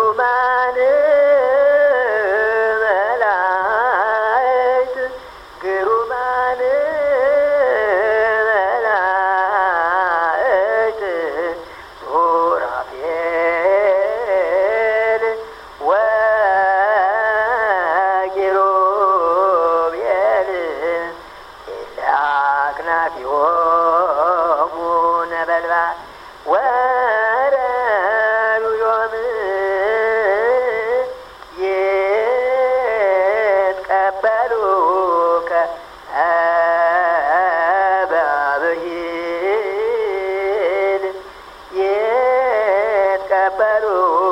ግሩማን መላእክት ግሩማን መላእክት ሱራፌል ወኪሩቤል አክናፊሆሙ ነበልባል ወረዱ ዮም ይትቀበሉከ በብሂል ይትቀበሉከ